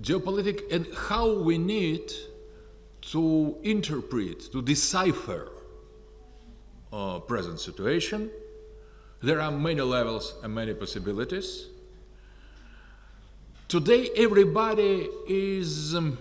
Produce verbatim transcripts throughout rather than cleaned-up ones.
geopolitics and how we need to interpret, to decipher uh, present situation. There are many levels and many possibilities. Today, everybody is um,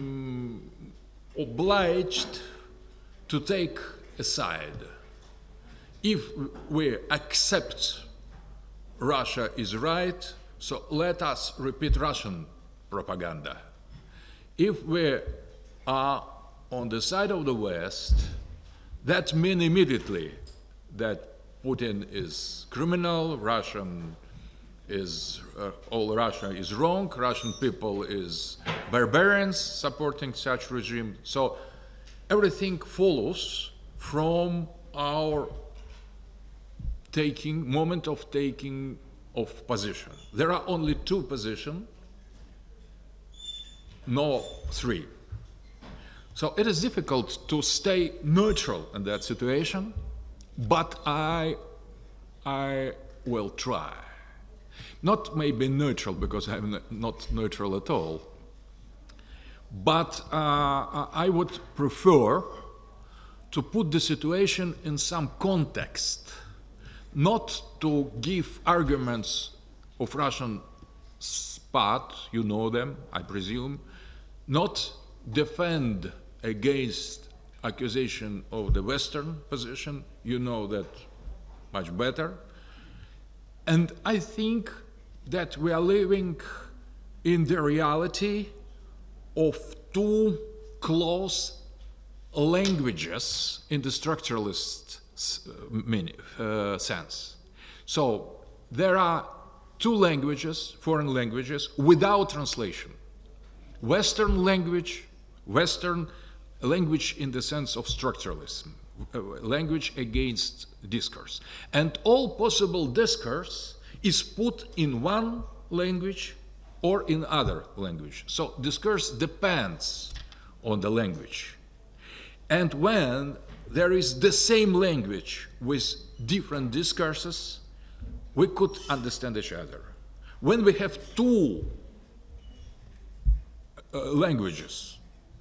obliged to take a side. If we accept Russia is right, so let us repeat Russian propaganda. If we are on the side of the West, that means immediately that Putin is criminal, Russian is, uh, all Russia is wrong, Russian people is barbarians supporting such regime. So everything follows from our taking, moment of taking of position. There are only two positions, no three. So it is difficult to stay neutral in that situation, but I, I will try. Not maybe neutral, because I'm not neutral at all, but uh, I would prefer to put the situation in some context, not to give arguments of Russian part, you know them, I presume, not defend against accusation of the Western position, you know that much better. And I think that we are living in the reality of two close languages in the structuralist meaning, uh, sense. So there are two languages, foreign languages, without translation. Western language, Western language in the sense of structuralism, uh, language against discourse. And all possible discourse is put in one language or in other language. So discourse depends on the language. And when there is the same language with different discourses, we could understand each other. When we have two uh, languages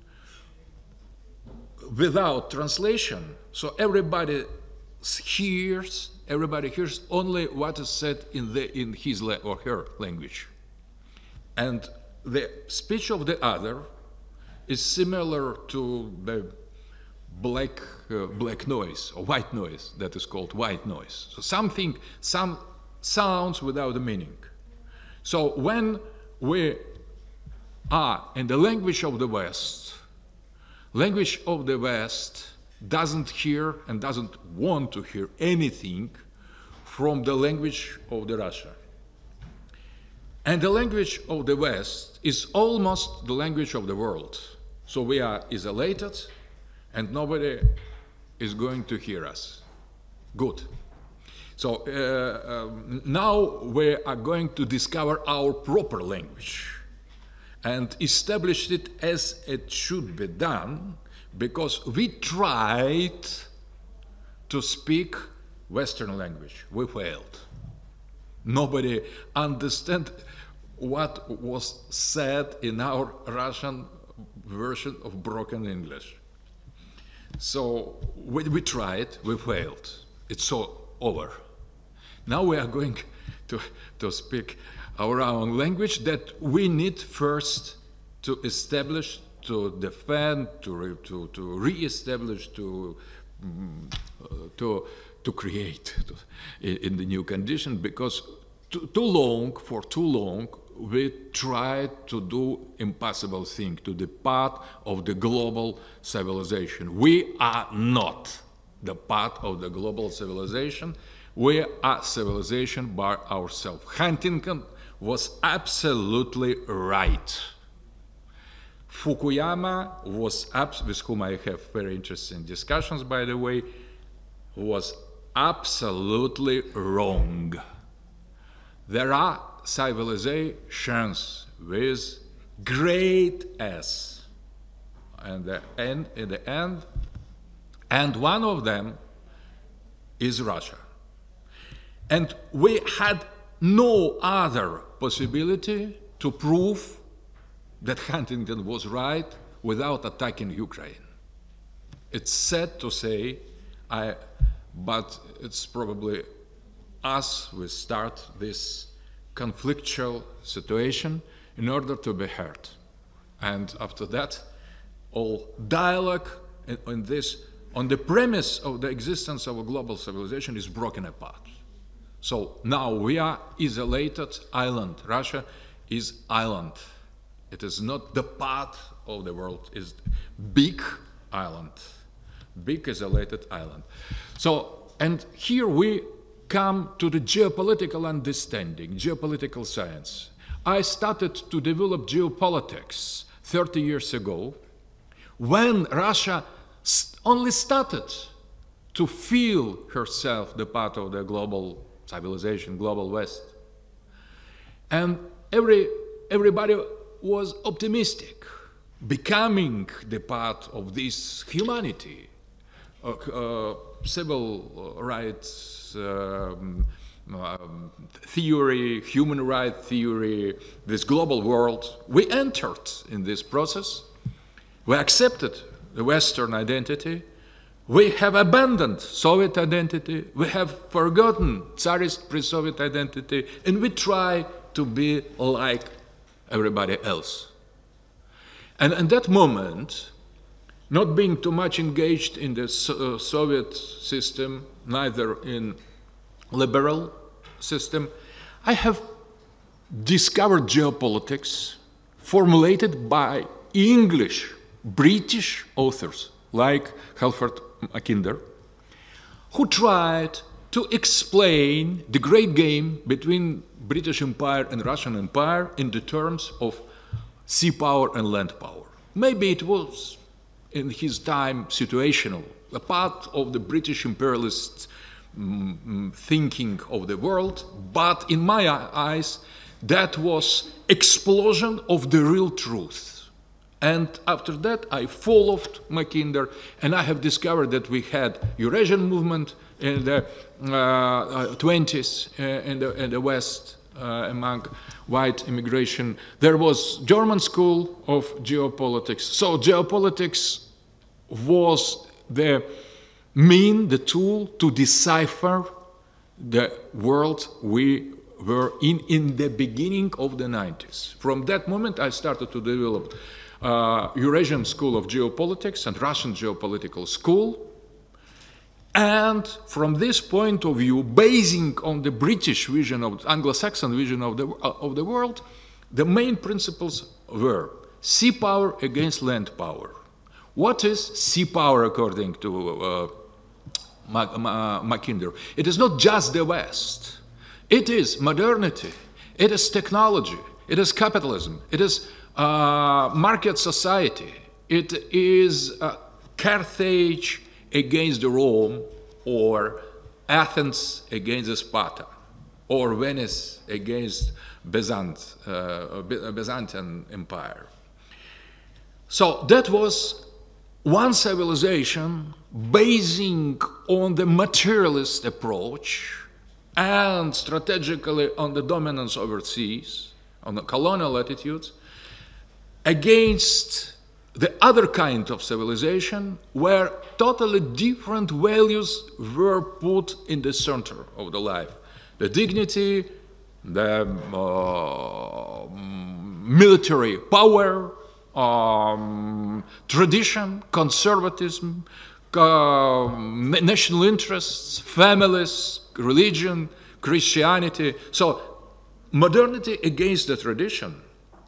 without translation, so everybody hears, everybody hears only what is said in, the, in his la- or her language. And the speech of the other is similar to the black, uh, black noise, or white noise, that is called white noise. So something, some sounds without a meaning. So when we are in the language of the West, language of the West doesn't hear and doesn't want to hear anything from the language of the Russia. And the language of the West is almost the language of the world. So we are isolated and nobody is going to hear us. Good. So uh, um, now we are going to discover our proper language and establish it as it should be done, because we tried to speak Western language. We failed. Nobody understand what was said in our Russian version of broken English. So we, we tried, we failed. It's so over. Now we are going to, to speak our own language that we need first to establish, to defend, to re, to, to re-establish, to um, uh, to to create to, in, in the new condition. Because too, too long, for too long, we tried to do impossible thing, to the part of the global civilization. We are not the part of the global civilization. We are civilization by ourselves. Huntington was absolutely right. Fukuyama was, with whom I have very interesting discussions, by the way, was absolutely wrong. There are civilizations with great S, and the end, in the end, and one of them is Russia. And we had no other possibility to prove that Huntington was right without attacking Ukraine. It's sad to say, I, but it's probably us we start this conflictual situation in order to be heard. And after that, all dialogue on this, on the premise of the existence of a global civilization is broken apart. So now we are isolated island. Russia is island. It is not the part of the world, it's big island, big isolated island. So, and here we come to the geopolitical understanding, geopolitical science. I started to develop geopolitics thirty years ago when Russia only started to feel herself the part of the global civilization, global West. And every, everybody was optimistic, becoming the part of this humanity, uh, uh, civil rights um, um, theory, human rights theory, this global world. We entered in this process. We accepted the Western identity. We have abandoned Soviet identity. We have forgotten Tsarist pre-Soviet identity, and we try to be like everybody else. And at that moment, not being too much engaged in the so- uh, Soviet system, neither in liberal system, I have discovered geopolitics formulated by English, British authors like Halford Mackinder, who tried to explain the great game between British Empire and Russian Empire in the terms of sea power and land power. Maybe it was, in his time, situational, a part of the British imperialist mm, thinking of the world, but in my eyes, that was explosion of the real truth. And after that, I followed Mackinder, and I have discovered that we had Eurasian movement in the uh, twenties uh, in, the, in the West uh, among white immigration. There was German school of geopolitics. So geopolitics was the mean, the tool to decipher the world we were in in the beginning of the nineties. From that moment, I started to develop Uh, Eurasian School of Geopolitics and Russian Geopolitical School. And from this point of view, basing on the British vision, of Anglo-Saxon vision of the, uh, of the world, the main principles were sea power against land power. What is sea power according to uh, Mackinder? It is not just the West. It is modernity. It is technology. It is capitalism. It is Uh, market society. It is uh, Carthage against Rome, or Athens against Sparta, or Venice against Byzant, uh, Byzantine Empire. So that was one civilization basing on the materialist approach and strategically on the dominance overseas, on the colonial attitudes, against the other kind of civilization where totally different values were put in the center of the life. The dignity, the uh, military power, um, tradition, conservatism, uh, national interests, families, religion, Christianity. So modernity against the tradition,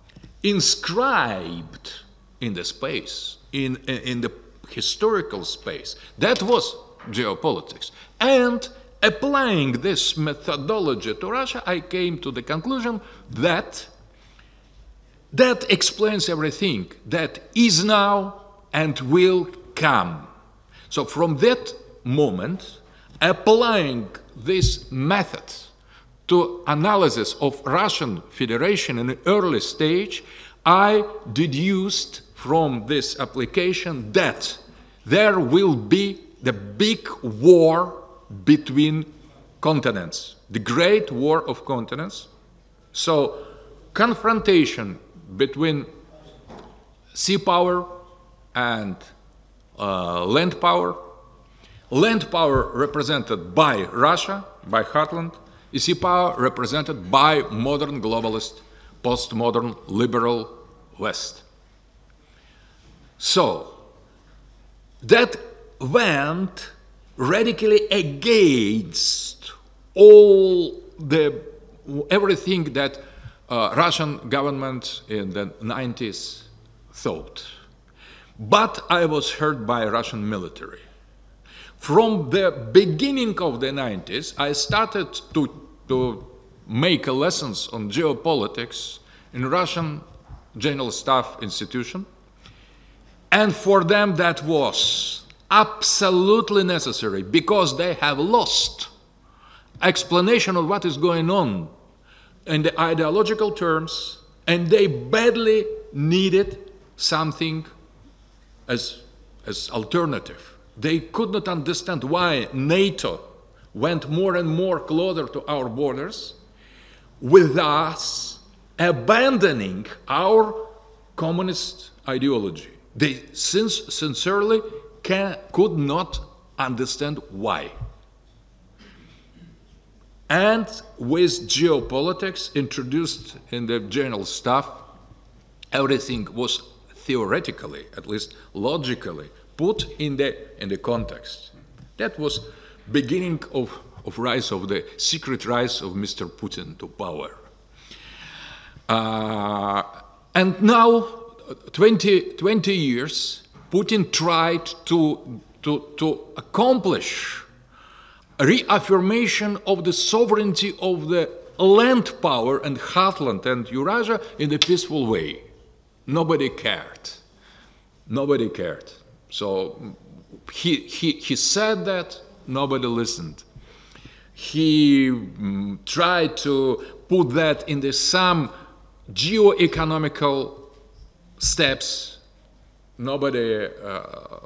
inscribed in the space, in, in the historical space. That was geopolitics. And applying this methodology to Russia, I came to the conclusion that that explains everything that is now and will come. So from that moment, applying this method to analysis of Russian Federation in the early stage, I deduced from this application that there will be the big war between continents, the great war of continents. So confrontation between sea power and uh, land power. Land power represented by Russia, by Heartland, sea power represented by modern globalist, postmodern, liberal West. So that went radically against all the everything that uh, Russian government in the nineties thought. But I was heard by Russian military. From the beginning of the nineties, I started to, to make lessons on geopolitics in Russian General Staff Institution. And for them that was absolutely necessary because they have lost explanation of what is going on in the ideological terms, and they badly needed something as, as alternative. They could not understand why NATO went more and more closer to our borders, with us abandoning our communist ideology. They since, sincerely can, could not understand why. And with geopolitics introduced in the general staff, everything was theoretically, at least logically, put in the, in the context. That was beginning of, of rise of the secret rise of Mister Putin to power. Uh, and now, twenty, twenty years, Putin tried to, to, to accomplish a reaffirmation of the sovereignty of the land power and Heartland and Eurasia in a peaceful way. Nobody cared. Nobody cared. So he, he, he said that, nobody listened. He um, tried to put that in the some geo-economical steps. Nobody uh,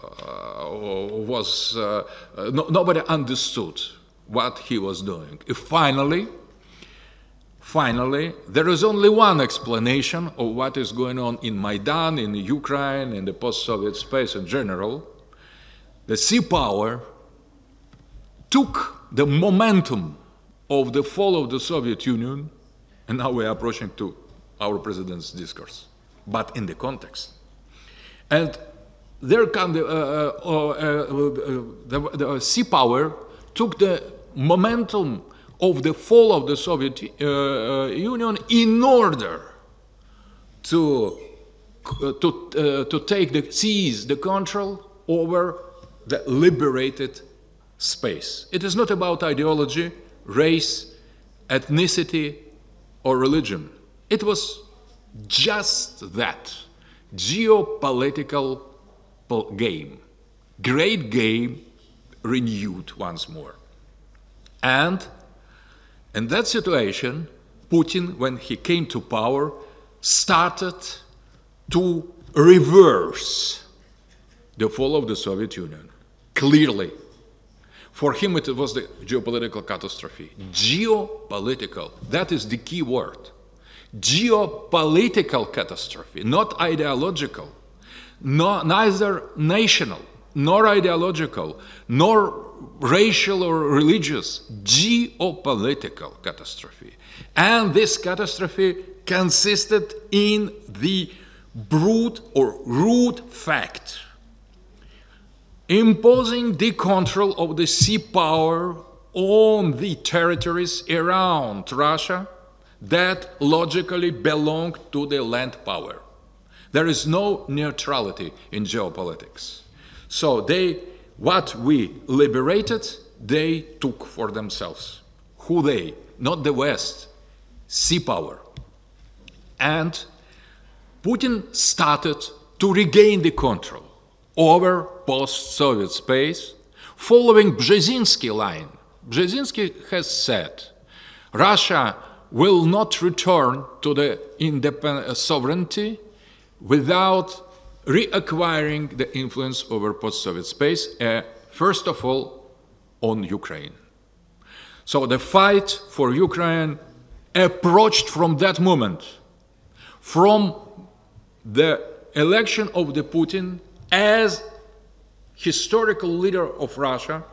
was, uh, no, nobody understood what he was doing. Finally, finally, there is only one explanation of what is going on in Maidan, in Ukraine, in the post-Soviet space in general. The sea power took the momentum of the fall of the Soviet Union, and now we are approaching to our president's discourse, but in the context. And there come the, uh, uh, uh, the, the sea power took the momentum of the fall of the Soviet uh, Union in order to, uh, to, uh, to take the, seize the control over the liberated space. It is not about ideology, race, ethnicity, or religion. It was just that. Geopolitical game, great game renewed once more. And in that situation, Putin, when he came to power, started to reverse the fall of the Soviet Union. Clearly. For him, it was the geopolitical catastrophe. Geopolitical, that is the key word. Geopolitical catastrophe, not ideological, no, neither national, nor ideological, nor racial or religious, geopolitical catastrophe. And this catastrophe consisted in the brute or root fact, imposing the control of the sea power on the territories around Russia that logically belong to the land power. There is no neutrality in geopolitics. So they, what we liberated, they took for themselves. Who they? Not the West, sea power. And Putin started to regain the control over post-Soviet space, following Brzezinski line. Brzezinski has said, Russia will not return to the independent sovereignty without reacquiring the influence over post-Soviet space, uh, first of all, on Ukraine. So the fight for Ukraine approached from that moment, from the election of the Putin as historical leader of Russia,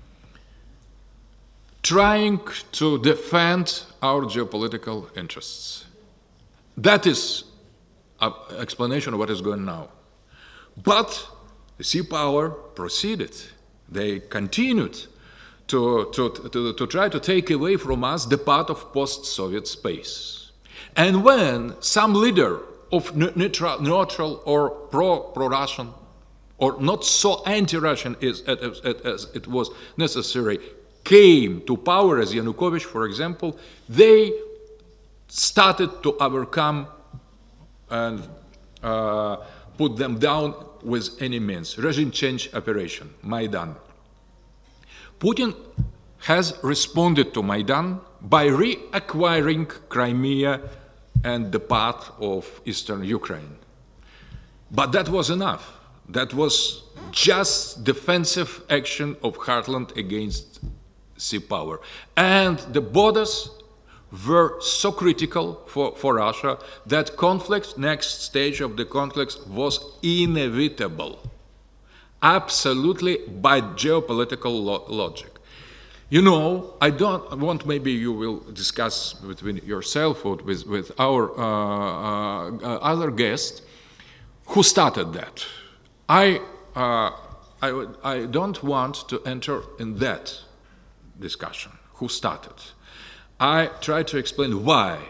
trying to defend our geopolitical interests. That is an explanation of what is going on now. But the sea power proceeded. They continued to, to, to, to try to take away from us the part of post-Soviet space. And when some leader of neutral, neutral or pro, pro-Russian or not so anti-Russian as, as, as it was necessary came to power, as Yanukovych, for example, they started to overcome and uh, put them down with any means. Regime change operation, Maidan. Putin has responded to Maidan by reacquiring Crimea and the part of eastern Ukraine. But that was enough. That was just defensive action of heartland against sea power. And the borders were so critical for, for Russia that conflict, next stage of the conflict, was inevitable. Absolutely by geopolitical lo logic. You know, I don't want, maybe you will discuss between yourself or with, with our uh, uh, other guest, who started that. I, uh, I, I don't want to enter in that discussion, who started. I try to explain why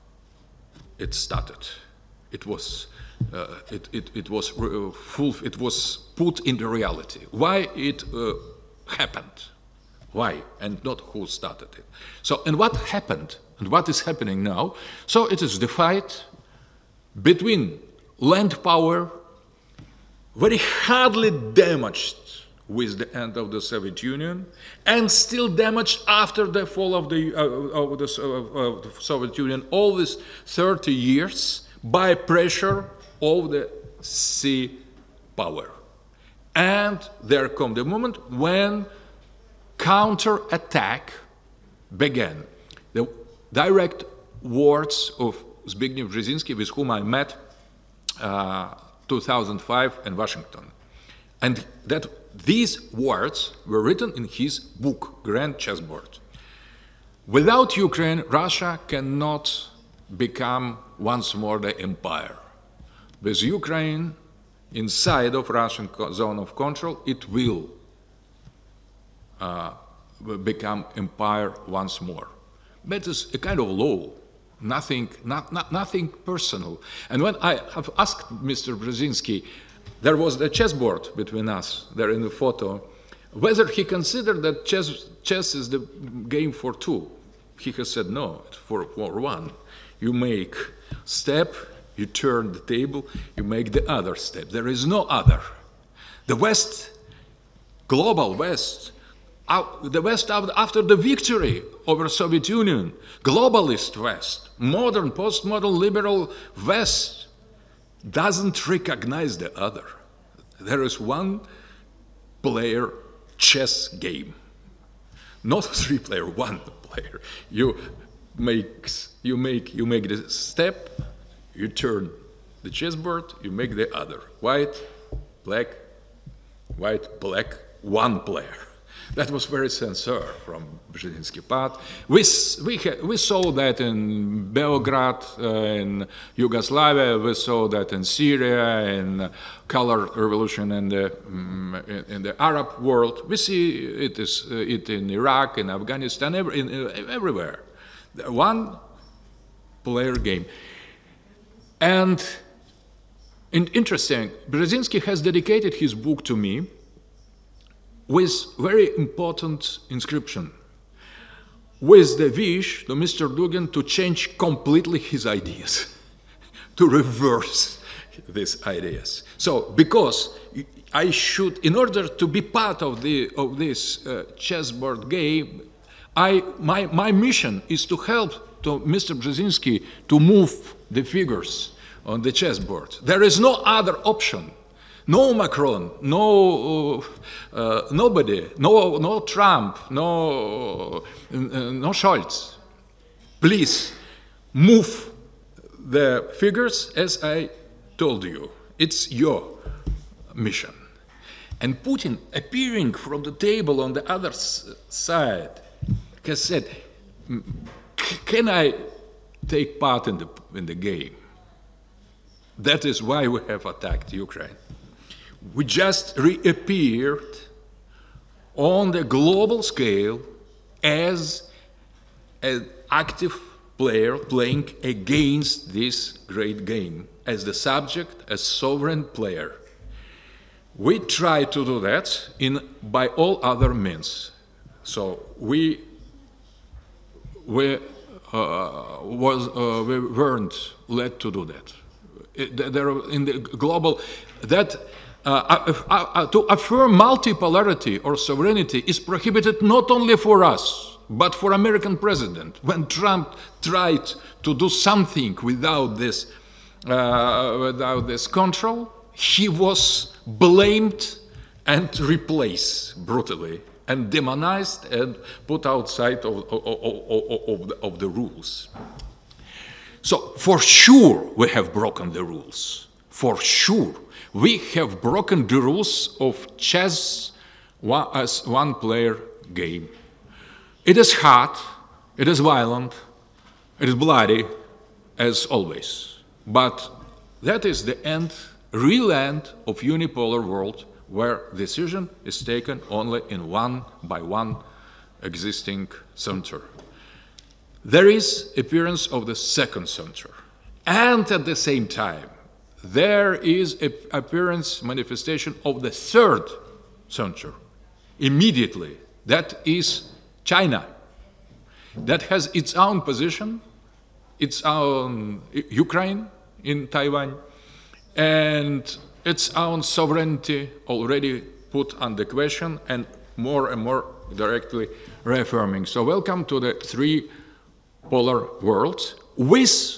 it started. It was, uh, it, it, it, was uh, full, it was put into reality. Why it uh, happened. Why, and not who started it. So, and what happened, and what is happening now? So it is the fight between land power, very hardly damaged with the end of the Soviet Union, and still damaged after the fall of the, uh, of the, uh, of the Soviet Union, all these thirty years, by pressure of the sea power. And there comes the moment when counter-attack began. The direct words of Zbigniew Brzezinski, with whom I met uh, two thousand five in Washington. And that these words were written in his book, Grand Chessboard. Without Ukraine, Russia cannot become once more the empire. With Ukraine inside of Russian zone of control, it will uh, become empire once more. That is a kind of law, nothing, not, not, nothing personal. And when I have asked Mister Brzezinski, there was a chessboard between us, there in the photo, whether he considered that chess, chess is the game for two. He has said, no, it's for, for one. You make step, you turn the table, you make the other step. There is no other. The West, global West, the West after the victory over Soviet Union, globalist West, modern, postmodern, liberal West, doesn't recognize the other. There is one player chess game, not three player, one player. You make you make you make the step, you turn the chessboard, you make the other. White, black, white, black, one player. That was very sincere from Brzezinski part. We, we, we saw that in Belgrade, uh, in Yugoslavia, we saw that in Syria, in color revolution in the, um, in, in the Arab world. We see it, is, uh, it in Iraq, in Afghanistan, every, in, uh, everywhere. One player game. And, and interesting, Brzezinski has dedicated his book to me with very important inscription, with the wish to Mister Dugin to change completely his ideas, to reverse these ideas. So, because I should, in order to be part of, the, of this uh, chessboard game, I, my, my mission is to help to Mister Brzezinski to move the figures on the chessboard. There is no other option. No Macron, no uh, nobody, no no Trump, no uh, no Scholz. Please move the figures as I told you. It's your mission. And Putin, appearing from the table on the other side, has said, can I take part in the, in the game? That is why we have attacked Ukraine. We just reappeared on the global scale as an active player playing against this great game, as the subject, as sovereign player. We try to do that in, by all other means. So we, we, uh, was, uh, we weren't led to do that. It, there, in the global, that uh, uh, uh, to affirm multipolarity or sovereignty is prohibited not only for us, but for American president. When Trump tried to do something without this, uh, without this control, he was blamed and replaced brutally and demonized and put outside of, of, of, of, the, of the rules. So for sure we have broken the rules. For sure we have broken the rules of chess as one player game. It is hard, it is violent, it is bloody, as always. But that is the end, real end of unipolar world, where decision is taken only in one by one existing center. There is appearance of the second center. And at the same time, there is an appearance, manifestation of the third center. Immediately, that is China. That has its own position, its own Ukraine in Taiwan, and its own sovereignty already put under question and more and more directly reaffirming. So welcome to the three polar worlds with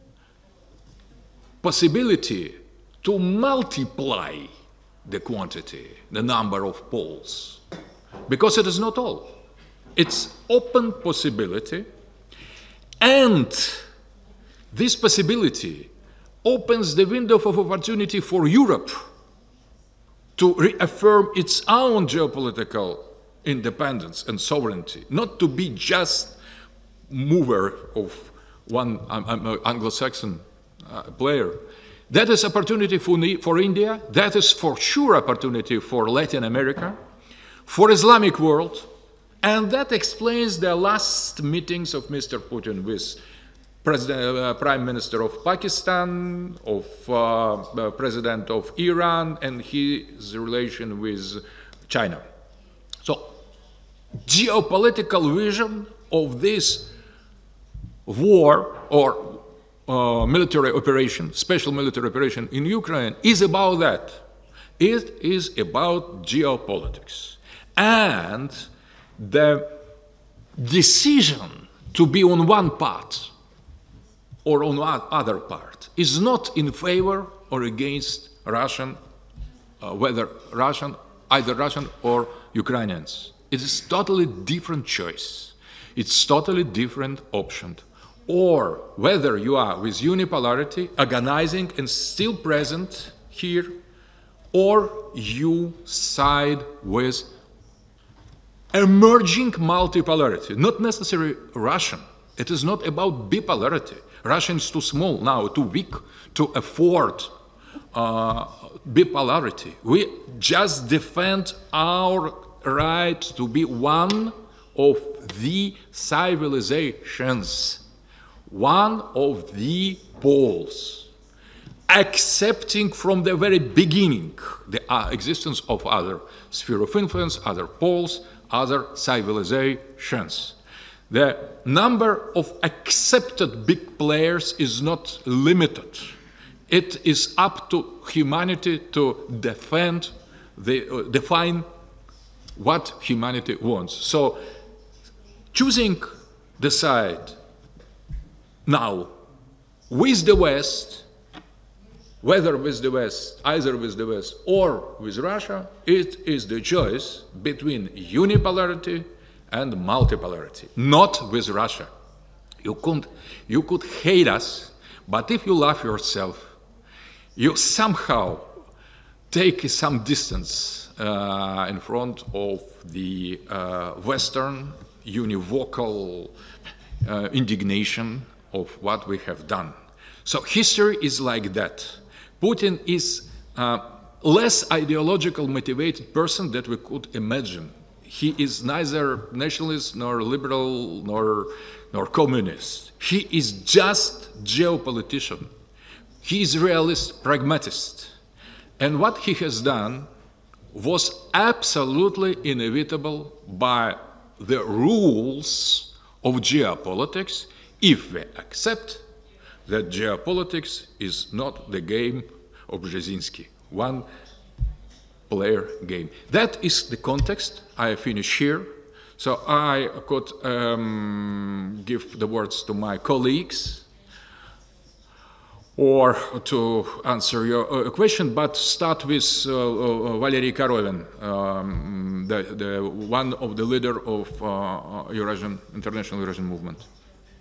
possibility to multiply the quantity, the number of poles, because it is not all. It's open possibility, and this possibility opens the window of opportunity for Europe to reaffirm its own geopolitical independence and sovereignty, not to be just mover of one um, Anglo-Saxon uh, player. That is opportunity for, for India, that is for sure opportunity for Latin America, for Islamic world, and that explains the last meetings of Mister Putin with President, uh, Prime Minister of Pakistan, of uh, uh, President of Iran, and his relation with China. So, geopolitical vision of this war or uh, military operation, special military operation in Ukraine is about that. It is about geopolitics. And the decision to be on one part or on other part is not in favor or against Russian, uh, whether Russian, either Russian or Ukrainians. It is totally different choice. It's totally different option. Or whether you are with unipolarity, organizing and still present here, or you side with emerging multipolarity, not necessarily Russian. It is not about bipolarity. Russia is too small now, too weak to afford uh, bipolarity. We just defend our right to be one of the civilizations, one of the poles, accepting from the very beginning the uh, existence of other sphere of influence, other poles, other civilizations. The number of accepted big players is not limited. It is up to humanity to defend, the, uh, define what humanity wants. So choosing the side now with the West, whether with the West, either with the West or with Russia, it is the choice between unipolarity and multipolarity, not with Russia. You could, you could hate us, but if you love yourself, you somehow take some distance uh, in front of the uh, Western univocal uh, indignation of what we have done. So history is like that. Putin is a less ideological motivated person that we could imagine. He is neither nationalist nor liberal nor, nor communist. He is just geopolitician. He is realist, pragmatist. And what he has done was absolutely inevitable by the rules of geopolitics if we accept that geopolitics is not the game of Brzezinski, one player game. That is the context. I finish here. So I could um, give the words to my colleagues or to answer your uh, question, but start with uh, uh, Valery Korovin, um, the, the one of the leader of uh, Eurasian International Eurasian Movement.